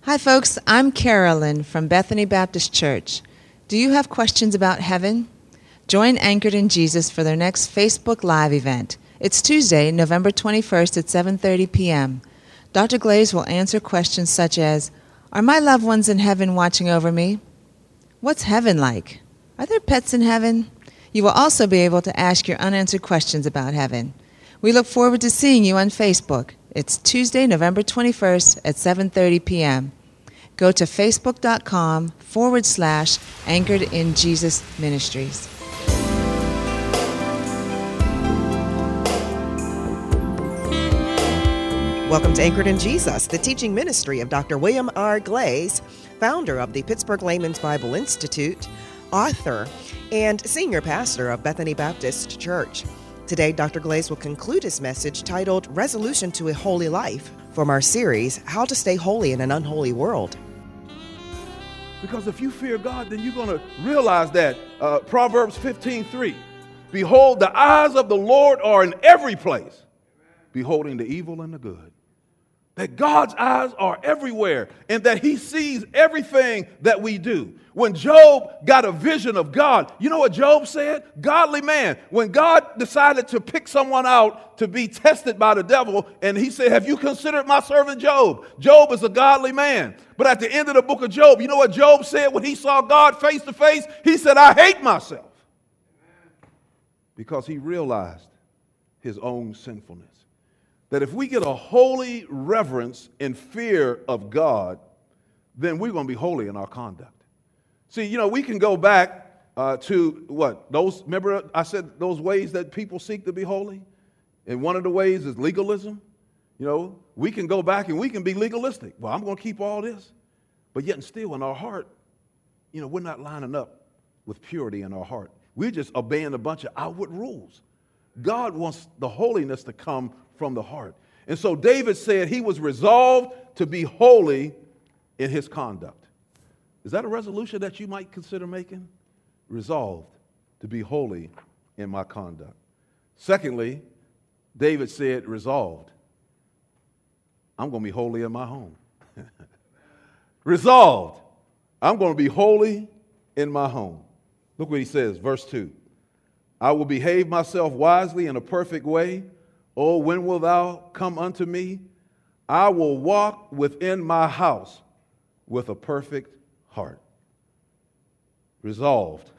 Hi, folks. I'm Carolyn from Bethany Baptist Church. Do you have questions about heaven? Join Anchored in Jesus for their next Facebook Live event. It's Tuesday, November 21st at 7:30 p.m. Dr. Glaze will answer questions such as, are my loved ones in heaven watching over me? What's heaven like? Are there pets in heaven? You will also be able to ask your unanswered questions about heaven. We look forward to seeing you on Facebook. It's Tuesday, November 21st at 7:30 p.m. Go to facebook.com/Anchored in Jesus Ministries. Welcome to Anchored in Jesus, the teaching ministry of Dr. William R. Glaze, founder of the Pittsburgh Layman's Bible Institute, author, and senior pastor of Bethany Baptist Church. Today, Dr. Glaze will conclude his message titled Resolution to a Holy Life from our series, How to Stay Holy in an Unholy World. Because if you fear God, then you're going to realize that Proverbs 15:3, behold, the eyes of the Lord are in every place, beholding the evil and the good. That God's eyes are everywhere and that he sees everything that we do. When Job got a vision of God, you know what Job said? Godly man. When God decided to pick someone out to be tested by the devil, and he said, have you considered my servant Job? Job is a godly man. But at the end of the book of Job, you know what Job said when he saw God face to face? He said, I hate myself. Because he realized his own sinfulness. That if we get a holy reverence and fear of God, then we're going to be holy in our conduct. See, you know, we can go back to what? Remember I said those ways that people seek to be holy? And one of the ways is legalism. You know, we can go back and we can be legalistic. Well, I'm going to keep all this. But yet and still in our heart, you know, we're not lining up with purity in our heart. We're just obeying a bunch of outward rules. God wants the holiness to come from the heart. And so David said he was resolved to be holy in his conduct. Is that a resolution that you might consider making? Resolved to be holy in my conduct. Secondly, David said, resolved, I'm going to be holy in my home. Resolved, I'm going to be holy in my home. Look what he says, verse 2. I will behave myself wisely in a perfect way. Oh, when wilt thou come unto me? I will walk within my house with a perfect heart. Resolved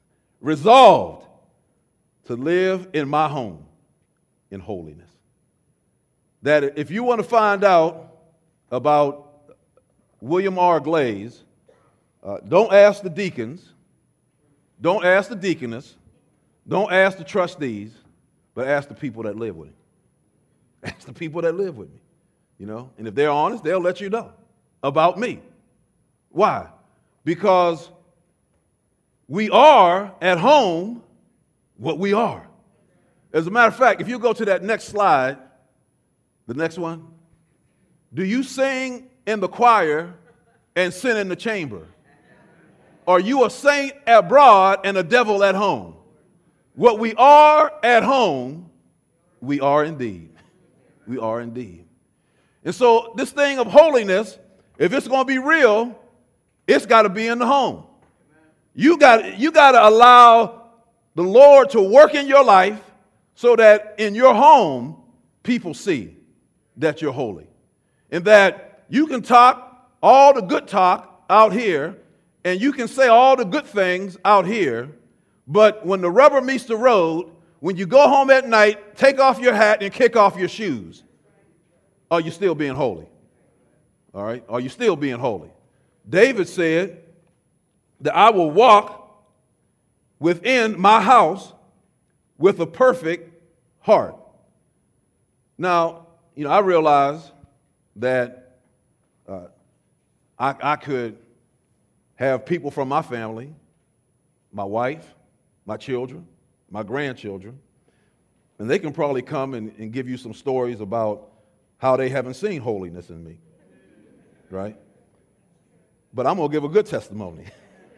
to live in my home in holiness. That if you want to find out about William R. Glaze, don't ask the deacons, don't ask the deaconess, don't ask the trustees, but ask the people that live with him. Ask the people that live with me, you know. And if they're honest, they'll let you know about me. Why? Because we are at home what we are. As a matter of fact, if you go to that next slide, the next one, do you sing in the choir and sin in the chamber? Are you a saint abroad and a devil at home? What we are at home, we are indeed. We are indeed. And so this thing of holiness, if it's going to be real, it's got to be in the home. You got to allow the Lord to work in your life so that in your home, people see that you're holy. And that you can talk all the good talk out here, and you can say all the good things out here, but when the rubber meets the road, when you go home at night, take off your hat and kick off your shoes. Are you still being holy? All right? Are you still being holy? David said that I will walk within my house with a perfect heart. Now, you know, I realize that I could have people from my family, my wife, my children, my grandchildren, and they can probably come and give you some stories about how they haven't seen holiness in me, right? But I'm going to give a good testimony.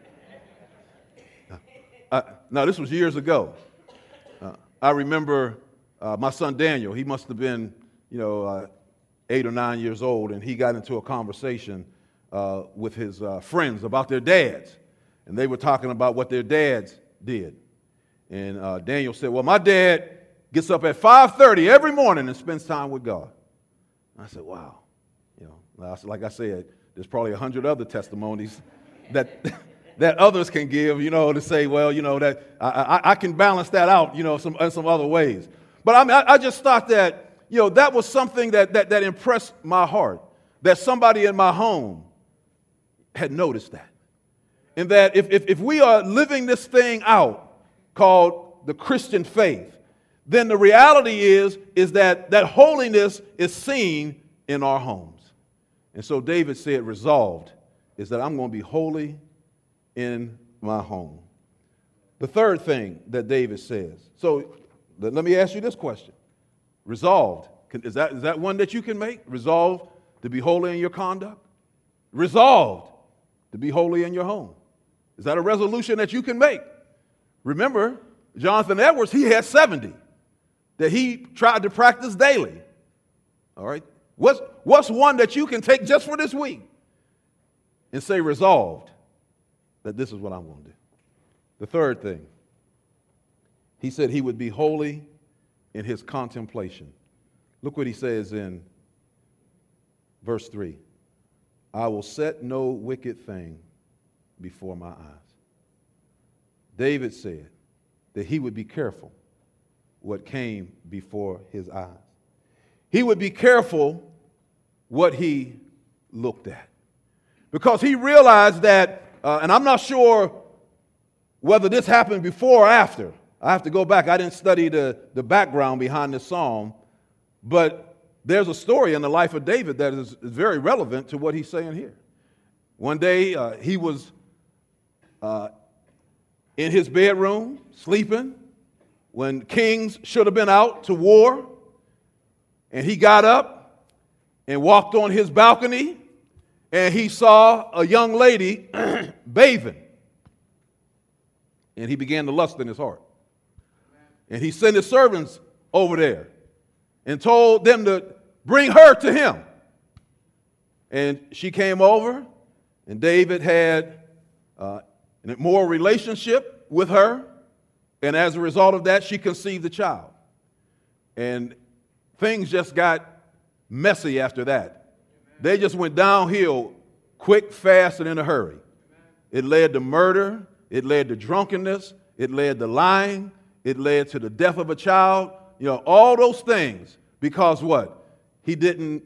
Now, this was years ago. I remember my son Daniel. He must have been, 8 or 9 years old, and he got into a conversation with his friends about their dads. And they were talking about what their dads did. And Daniel said, well, my dad gets up at 5:30 every morning and spends time with God. And I said, wow. Like I said, there's probably 100 other testimonies that others can give, to say, well, that I can balance that out, some other ways. But I just thought that, that was something that impressed my heart, that somebody in my home had noticed that. And that if we are living this thing out called the Christian faith, then the reality is that holiness is seen in our homes. And so David said, resolved, is that I'm going to be holy in my home. The third thing that David says, so let me ask you this question. Resolved, is that one that you can make? Resolved to be holy in your conduct? Resolved to be holy in your home. Is that a resolution that you can make? Remember, Jonathan Edwards, he had 70 that he tried to practice daily. All right? What's one that you can take just for this week and say resolved that this is what I'm going to do? The third thing, he said he would be holy in his contemplation. Look what he says in verse 3. I will set no wicked thing before my eyes. David said that he would be careful what came before his eyes. He would be careful what he looked at. Because he realized that, and I'm not sure whether this happened before or after. I have to go back. I didn't study the background behind this psalm. But there's a story in the life of David that is very relevant to what he's saying here. One day he was in his bedroom sleeping when kings should have been out to war. And he got up and walked on his balcony, and he saw a young lady bathing. And he began to lust in his heart. And he sent his servants over there and told them to bring her to him. And she came over, and David had an immoral relationship with her. And as a result of that, she conceived a child. And things just got messy after that. They just went downhill quick, fast, and in a hurry. It led to murder. It led to drunkenness. It led to lying. It led to the death of a child. All those things because what? He didn't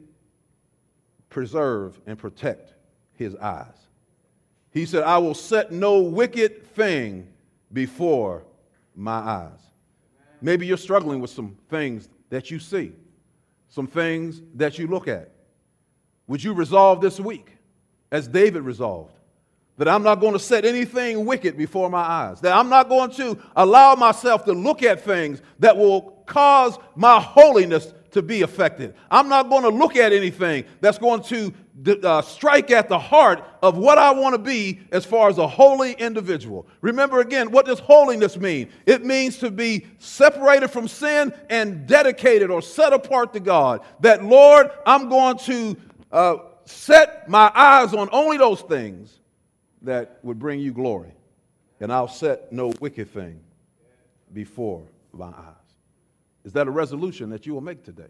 preserve and protect his eyes. He said, I will set no wicked thing before my eyes. Maybe you're struggling with some things that you see, some things that you look at. Would you resolve this week, as David resolved, that I'm not going to set anything wicked before my eyes, that I'm not going to allow myself to look at things that will cause my holiness to be affected. I'm not going to look at anything that's going to strike at the heart of what I want to be as far as a holy individual. Remember again, what does holiness mean? It means to be separated from sin and dedicated or set apart to God. That, Lord, I'm going to set my eyes on only those things that would bring you glory. And I'll set no wicked thing before my eyes. Is that a resolution that you will make today?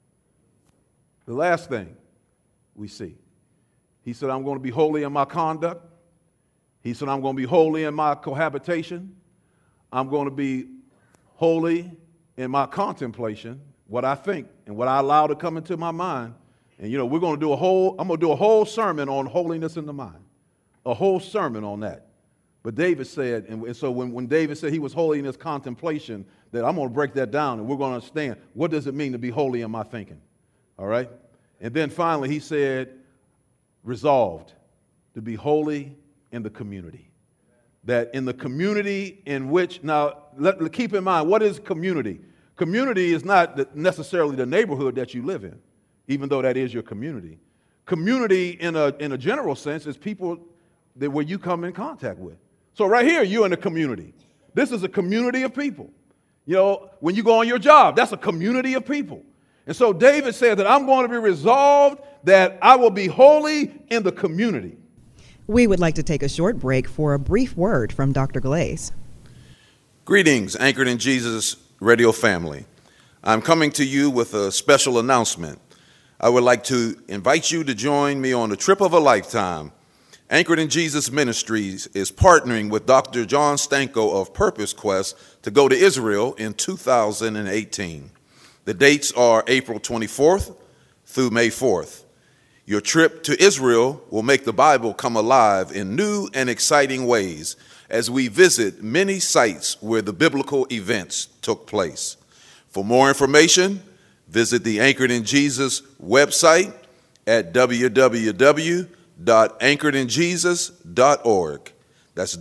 The last thing we see, he said, I'm going to be holy in my conduct. He said, I'm going to be holy in my cohabitation. I'm going to be holy in my contemplation, what I think and what I allow to come into my mind. And, we're going to do I'm going to do a whole sermon on holiness in the mind, a whole sermon on that. But David said, and so when David said he was holy in his contemplation, that I'm going to break that down and we're going to understand what does it mean to be holy in my thinking. All right? And then finally he said, resolved to be holy in the community. That in the community in which, now keep in mind, what is community? Community is not necessarily the neighborhood that you live in, even though that is your community. Community in a general sense is people where you come in contact with. So right here, you're in a community. This is a community of people. When you go on your job, that's a community of people. And so David said that I'm going to be resolved that I will be holy in the community. We would like to take a short break for a brief word from Dr. Glaze. Greetings, Anchored in Jesus radio family. I'm coming to you with a special announcement. I would like to invite you to join me on the trip of a lifetime. Anchored in Jesus Ministries is partnering with Dr. John Stanko of Purpose Quest to go to Israel in 2018. The dates are April 24th through May 4th. Your trip to Israel will make the Bible come alive in new and exciting ways as we visit many sites where the biblical events took place. For more information, visit the Anchored in Jesus website at www.anchoredinjesus.org. That's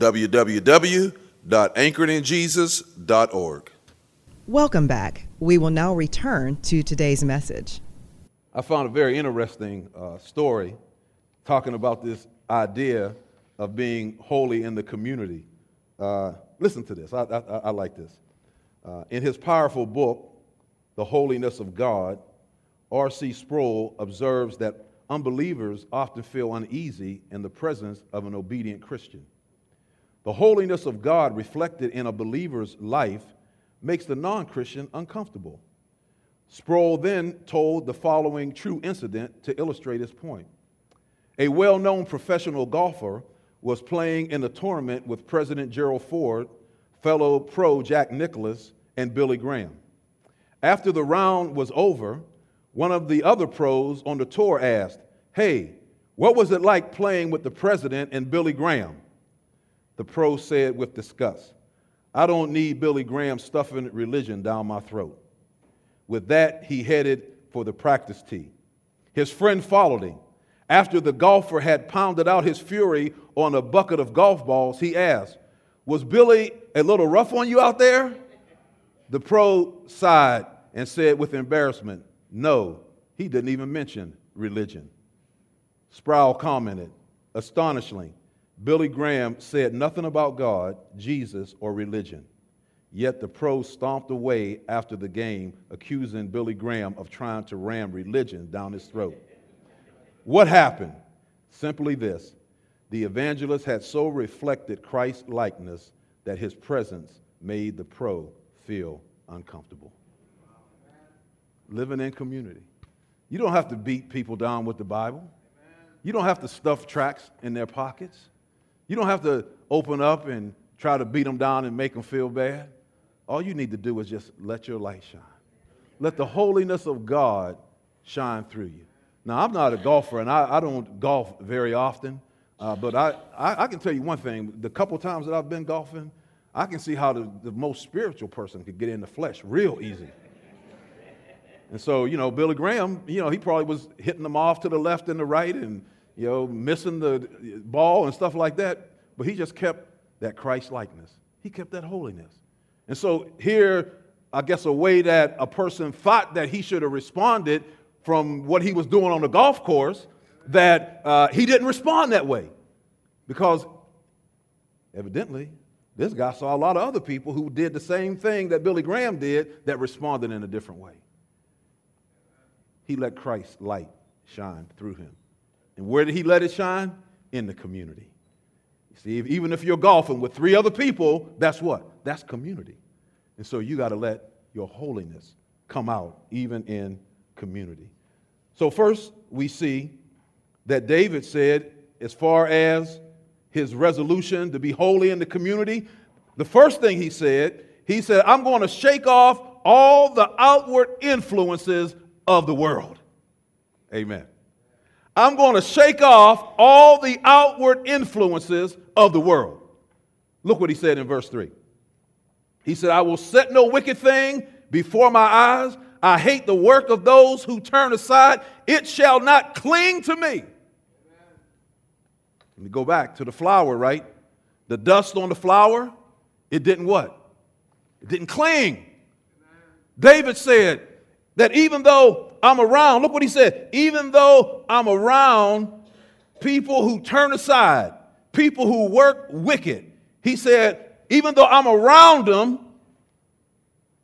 www.anchoredinjesus.org. Welcome back. We will now return to today's message. I found a very interesting story talking about this idea of being holy in the community. Listen to this. I like this. In his powerful book, The Holiness of God, R.C. Sproul observes that unbelievers often feel uneasy in the presence of an obedient Christian. The holiness of God reflected in a believer's life makes the non-Christian uncomfortable. Sproul then told the following true incident to illustrate his point. A well-known professional golfer was playing in a tournament with President Gerald Ford, fellow pro Jack Nicklaus, and Billy Graham. After the round was over, one of the other pros on the tour asked, "Hey, what was it like playing with the president and Billy Graham?" The pro said with disgust, "I don't need Billy Graham stuffing religion down my throat." With that, he headed for the practice tee. His friend followed him. After the golfer had pounded out his fury on a bucket of golf balls, he asked, "Was Billy a little rough on you out there?" The pro sighed and said with embarrassment, "No, he didn't even mention religion." Sproul commented, "Astonishingly, Billy Graham said nothing about God, Jesus, or religion. Yet the pro stomped away after the game, accusing Billy Graham of trying to ram religion down his throat." What happened? Simply this: the evangelist had so reflected Christ's likeness that his presence made the pro feel uncomfortable. Living in community. You don't have to beat people down with the Bible. You don't have to stuff tracts in their pockets. You don't have to open up and try to beat them down and make them feel bad. All you need to do is just let your light shine. Let the holiness of God shine through you. Now, I'm not a golfer, and I don't golf very often, but I can tell you one thing. The couple times that I've been golfing, I can see how the most spiritual person could get in the flesh real easy. And so, Billy Graham, he probably was hitting them off to the left and the right and, missing the ball and stuff like that, but he just kept that Christ likeness. He kept that holiness. And so here, I guess a way that a person thought that he should have responded from what he was doing on the golf course, that he didn't respond that way. Because evidently, this guy saw a lot of other people who did the same thing that Billy Graham did that responded in a different way. He let Christ's light shine through him. And where did he let it shine? In the community. You see, even if you're golfing with 3 other people, that's what? That's community. And so you got to let your holiness come out even in community. So first, we see that David said, as far as his resolution to be holy in the community, the first thing he said, I'm going to shake off all the outward influences of the world. Amen. I'm going to shake off all the outward influences of the world. Look what he said in verse 3. He said, I will set no wicked thing before my eyes. I hate the work of those who turn aside. It shall not cling to me. Let me go back to the flower, right? The dust on the flower, it didn't what? It didn't cling. David said that even though I'm around, look what he said, even though I'm around people who turn aside, people who work wicked, he said, even though I'm around them,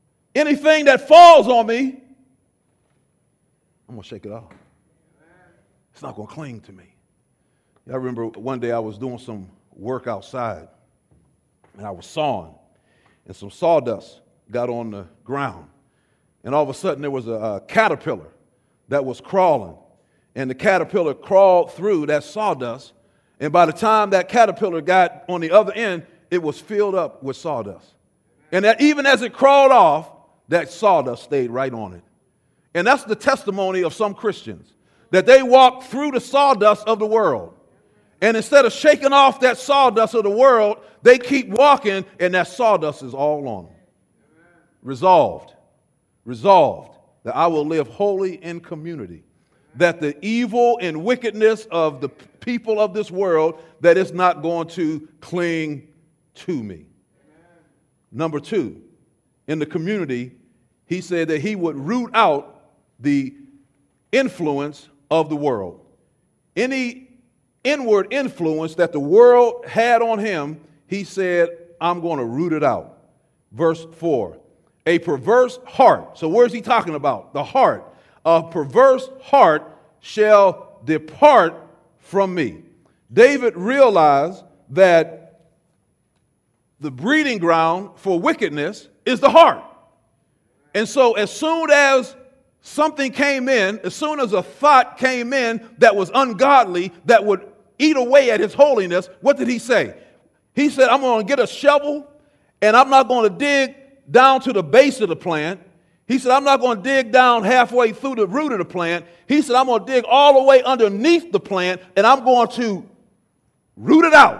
anything that falls on me, I'm going to shake it off. It's not going to cling to me. I remember one day I was doing some work outside, and I was sawing, and some sawdust got on the ground. And all of a sudden, there was a caterpillar that was crawling, and the caterpillar crawled through that sawdust, and by the time that caterpillar got on the other end, it was filled up with sawdust. And that even as it crawled off, that sawdust stayed right on it. And that's the testimony of some Christians, that they walk through the sawdust of the world. And instead of shaking off that sawdust of the world, they keep walking, and that sawdust is all on them. Resolved that I will live holy in community, that the evil and wickedness of the people of this world, that it's not going to cling to me. Number two, in the community, he said that he would root out the influence of the world. Any inward influence that the world had on him, he said, I'm going to root it out. Verse 4, a perverse heart. So where's he talking about? The heart. A perverse heart shall depart from me. David realized that the breeding ground for wickedness is the heart. And so as soon as something came in, as soon as a thought came in that was ungodly, that would eat away at his holiness, what did he say? He said, I'm going to get a shovel, and I'm not going to dig down to the base of the plant. He said, I'm not going to dig down halfway through the root of the plant. He said, I'm going to dig all the way underneath the plant, and I'm going to root it out.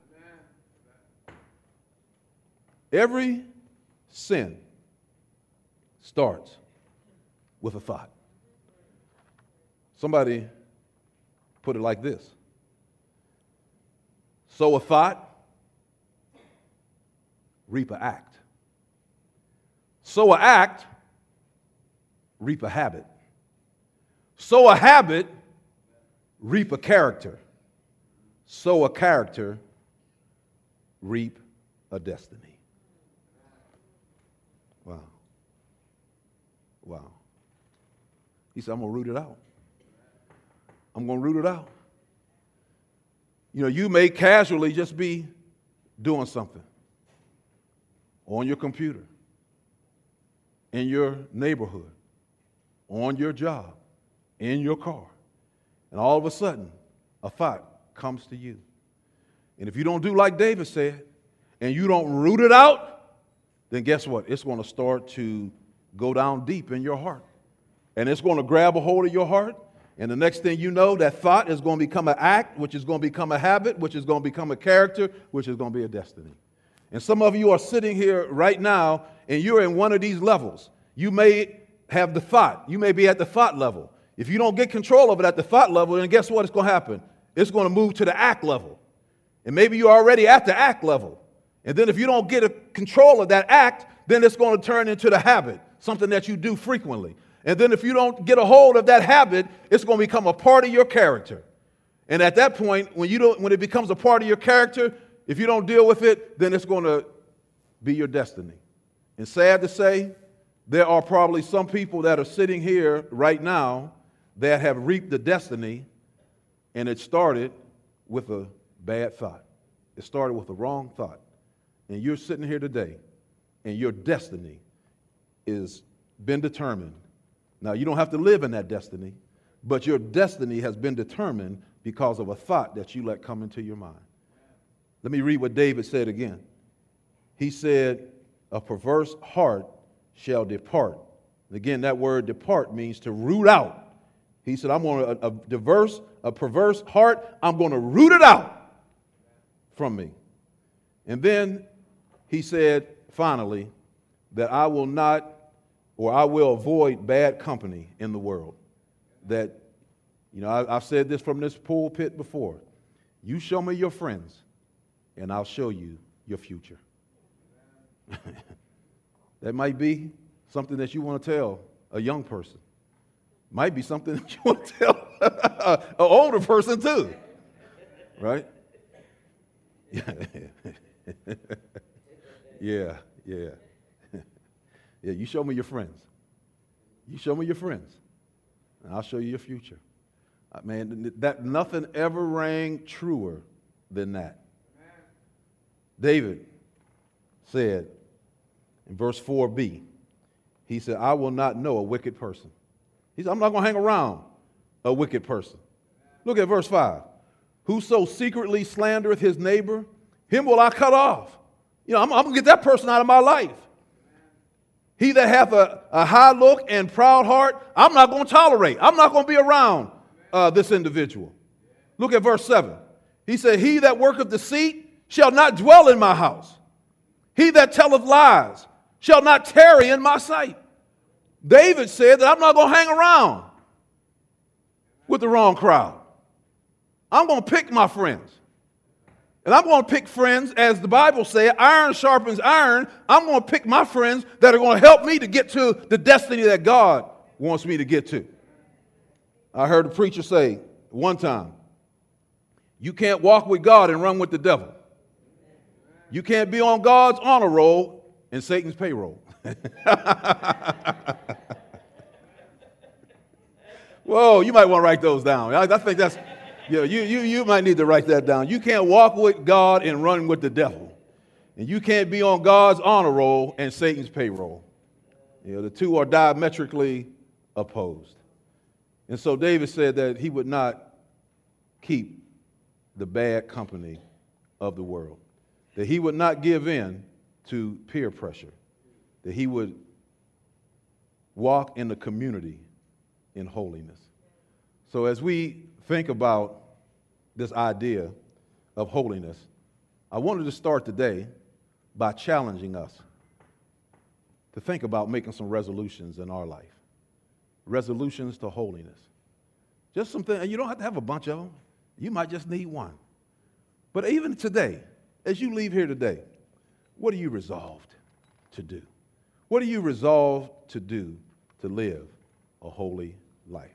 Every sin starts with a thought. Somebody put it like this: sow a thought, reap an act. Sow an act, reap a habit. Sow a habit, reap a character. Sow a character, reap a destiny. Wow. Wow. He said, I'm going to root it out. I'm going to root it out. You know, you may casually just be doing something on your computer, in your neighborhood, on your job, in your car, and all of a sudden, a thought comes to you. And if you don't do like David said, and you don't root it out, then guess what? It's going to start to go down deep in your heart. And it's going to grab a hold of your heart. And the next thing you know, that thought is going to become an act, which is going to become a habit, which is going to become a character, which is going to be a destiny. And some of you are sitting here right now, and you're in one of these levels. You may have the thought. You may be at the thought level. If you don't get control of it at the thought level, then guess what is going to happen? It's going to move to the act level. And maybe you're already at the act level. And then if you don't get a control of that act, then it's going to turn into the habit, something that you do frequently. And then if you don't get a hold of that habit, it's going to become a part of your character. And at that point, when it becomes a part of your character, if you don't deal with it, then it's going to be your destiny. And sad to say, there are probably some people that are sitting here right now that have reaped the destiny, and it started with a bad thought. It started with a wrong thought. And you're sitting here today, and your destiny is been determined. Now, you don't have to live in that destiny, but your destiny has been determined because of a thought that you let come into your mind. Let me read what David said again. He said, a perverse heart shall depart. And again, that word depart means to root out. He said, I'm going to, a perverse heart, I'm going to root it out from me. And then he said, finally, that I will not, or I will avoid bad company in the world. That, you know, I've said this from this pulpit before. You show me your friends, and I'll show you your future. That might be something that you want to tell a young person. Might be something that you want to tell an older person too. Right? Yeah. Yeah, you show me your friends. You show me your friends, and I'll show you your future. Man, that nothing ever rang truer than that. David said in verse 4b, he said, I will not know a wicked person. He said, I'm not going to hang around a wicked person. Look at verse 5. Whoso secretly slandereth his neighbor, him will I cut off. I'm going to get that person out of my life. He that hath a high look and proud heart, I'm not going to tolerate. I'm not going to be around this individual. Look at verse 7. He said, he that worketh deceit shall not dwell in my house. He that telleth lies shall not tarry in my sight. David said that I'm not going to hang around with the wrong crowd. I'm going to pick my friends. And I'm going to pick friends, as the Bible says, iron sharpens iron. I'm going to pick my friends that are going to help me to get to the destiny that God wants me to get to. I heard a preacher say one time, you can't walk with God and run with the devil. You can't be on God's honor roll and Satan's payroll. Whoa, you might want to write those down. I think that's, you might need to write that down. You can't walk with God and run with the devil. And you can't be on God's honor roll and Satan's payroll. The two are diametrically opposed. And so David said that he would not keep the bad company of the world, that he would not give in to peer pressure, that he would walk in the community in holiness. So as we think about this idea of holiness, I wanted to start today by challenging us to think about making some resolutions in our life. Resolutions to holiness. Just something, and you don't have to have a bunch of them. You might just need one. But even today, as you leave here today, what are you resolved to do? What are you resolved to do to live a holy life?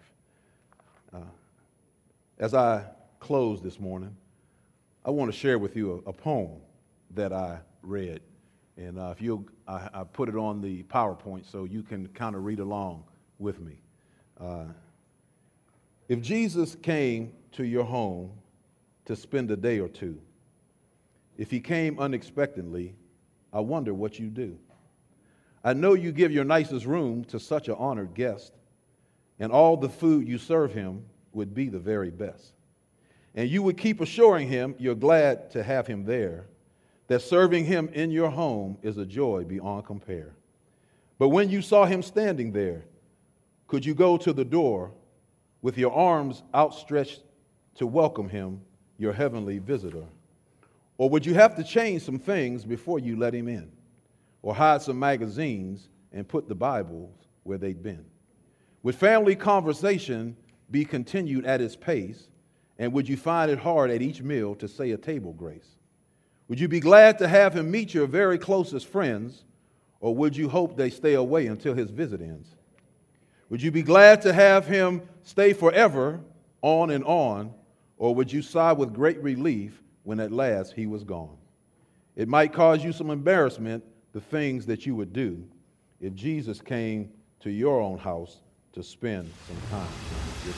As I close this morning, I want to share with you a poem that I read. And if I put it on the PowerPoint so you can kind of read along with me. If Jesus came to your home to spend a day or two, if he came unexpectedly, I wonder what you do. I know you give your nicest room to such an honored guest, and all the food you serve him would be the very best. And you would keep assuring him you're glad to have him there, that serving him in your home is a joy beyond compare. But when you saw him standing there, could you go to the door with your arms outstretched to welcome him, your heavenly visitor? Or would you have to change some things before you let him in? Or hide some magazines and put the Bibles where they'd been? Would family conversation be continued at its pace? And would you find it hard at each meal to say a table grace? Would you be glad to have him meet your very closest friends? Or would you hope they stay away until his visit ends? Would you be glad to have him stay forever, on and on? Or would you sigh with great relief when at last he was gone? It might cause you some embarrassment, the things that you would do if Jesus came to your own house to spend some time with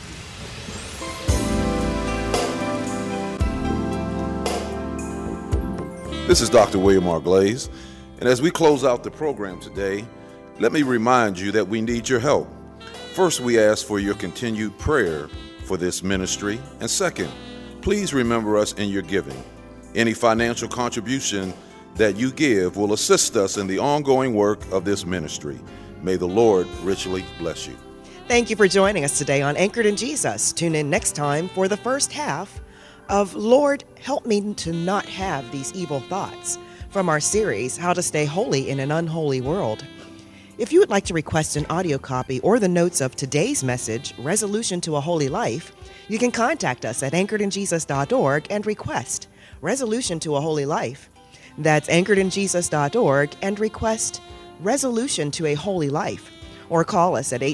you. This is Dr. William R. Glaze, and as we close out the program today, let me remind you that we need your help. First, we ask for your continued prayer for this ministry, and second, please remember us in your giving. Any financial contribution that you give will assist us in the ongoing work of this ministry. May the Lord richly bless you. Thank you for joining us today on Anchored in Jesus. Tune in next time for the first half of Lord, Help Me to Not Have These Evil Thoughts from our series, How to Stay Holy in an Unholy World. If you would like to request an audio copy or the notes of today's message, Resolution to a Holy Life, you can contact us at anchoredinjesus.org and request Resolution to a Holy Life. That's anchoredinjesus.org and request Resolution to a Holy Life. Or call us at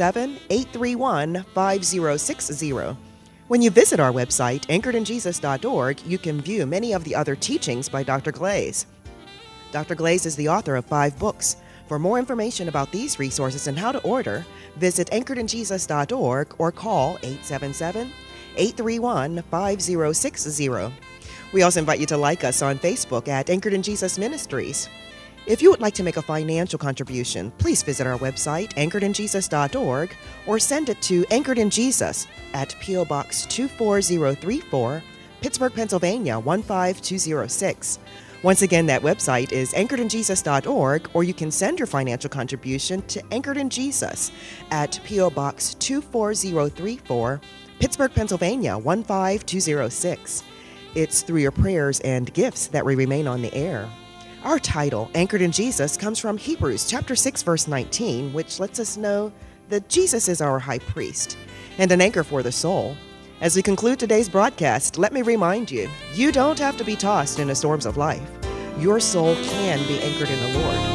877-831-5060. When you visit our website, anchoredinjesus.org, you can view many of the other teachings by Dr. Glaze. Dr. Glaze is the author of 5 books, For more information about these resources and how to order, visit anchoredinjesus.org or call 877-831-5060. We also invite you to like us on Facebook at Anchored in Jesus Ministries. If you would like to make a financial contribution, please visit our website, anchoredinjesus.org, or send it to Anchored in Jesus at P.O. Box 24034, Pittsburgh, Pennsylvania 15206. Once again, that website is anchoredinjesus.org, or you can send your financial contribution to Anchored in Jesus at P.O. Box 24034, Pittsburgh, Pennsylvania 15206. It's through your prayers and gifts that we remain on the air. Our title, Anchored in Jesus, comes from Hebrews chapter 6, verse 19, which lets us know that Jesus is our high priest and an anchor for the soul. As we conclude today's broadcast, let me remind you, you don't have to be tossed in the storms of life. Your soul can be anchored in the Lord.